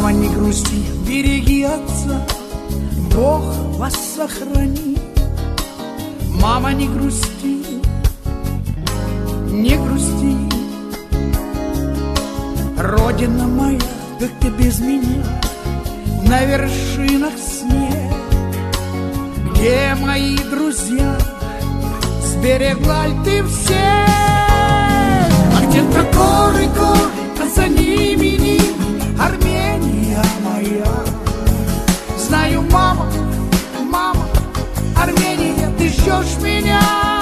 Мама, не грусти, береги отца, Бог вас сохрани. Мама, не грусти, не грусти. Родина моя, как ты без меня, на вершинах снег. Где мои друзья, сберегла ли ты всех? А где-то горы, горы, а за ними Армения моя. Знаю, мама, мама, Армения, ты ждешь меня.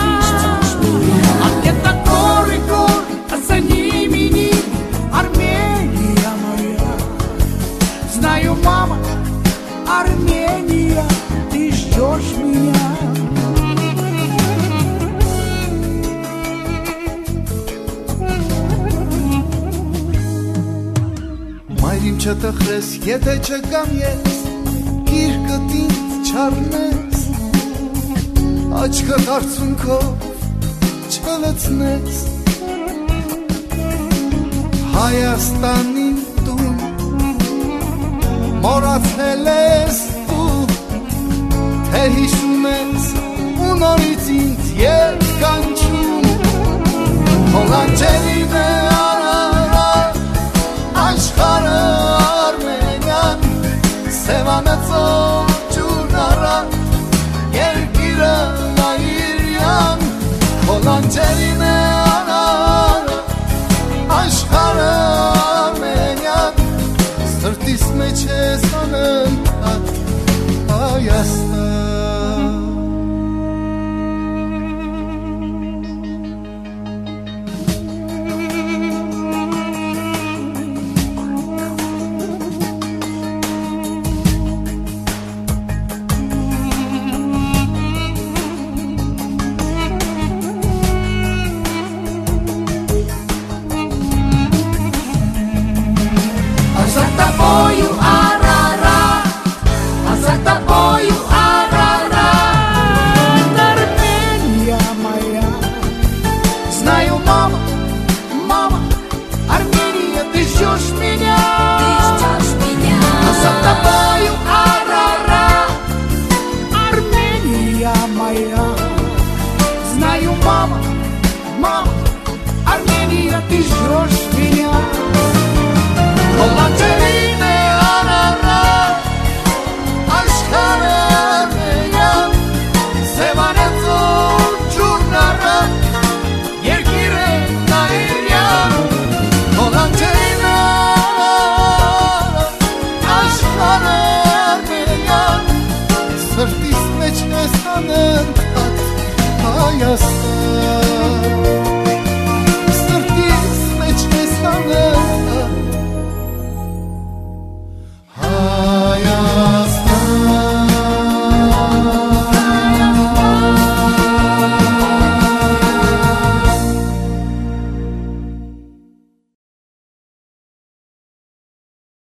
А где-то горы, горы, а за ними Армения моя. Знаю, мама, Армения, ты ждешь меня. Չտխրես, եթե չգամ ես, գիրկըտ ինձ չառնես, աչքըտ արցունքով չլցնես, Հայաստանին տուն, մորացել ես դու, թե հիշում ես ու նորից ինձ ետ կանչում, հոլանջերին է աշխարհը Արմենիան, Սևանացող ջուրնարան, երկիրը լայրյան, հոլանջերին է աշխարհը Արմենիան, սրտիս մեջ ես անընդհատ Հայաստան։ Սրտիս մեջ ես անընդհատ Հայաստան